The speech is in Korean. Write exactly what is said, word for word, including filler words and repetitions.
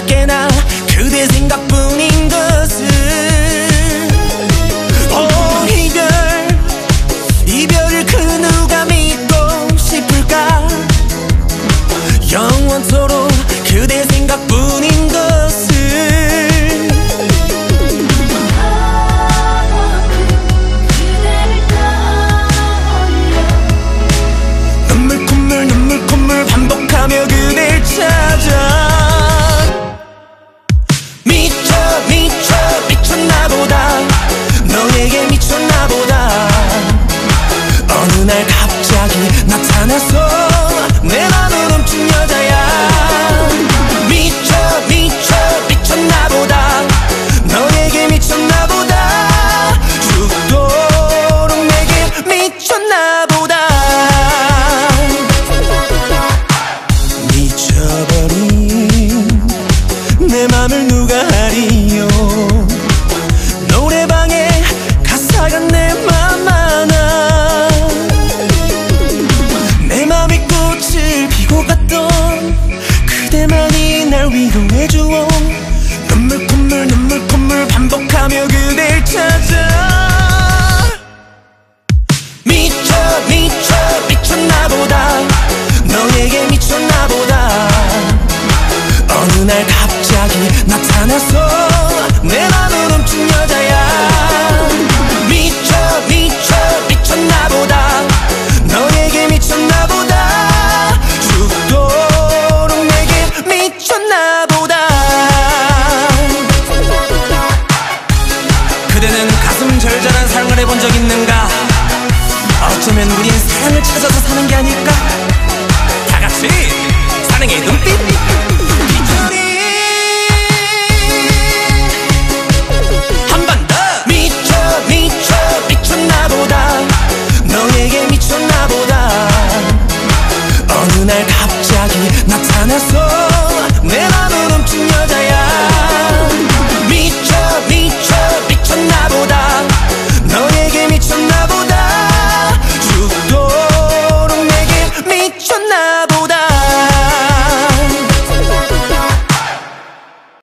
어깨나 그대 생각뿐인 것을. 어 이별 이별을 그 누가 믿고 싶을까. 영원토록 그대 생각뿐인 것을. 눈물 콧물 눈물 콧물 반복하며 그댈 찾아. 미쳐 미쳐 미쳤나보다. 너에게 미쳤나보다. 어느 날 갑자기 나타나서 내 맘을 훔친 여자야. 미쳐 미쳐 미쳤나보다. 너에게 미쳤나보다. 죽도록 내게 미쳤나보다. 미쳐버린 내 맘을 누가 알이요. 노래방에 가사가 내 맘 하나. 내 맘이 꽃을 피고 갔던 그대만이 날 위로해주어. 눈물 콧물 눈물 콧물 반복하며 그댈 찾아. 미쳐 미쳐 미쳤나보다. 너에게 미쳤나보다. 어느 날 갑자기 나타나서 내 맘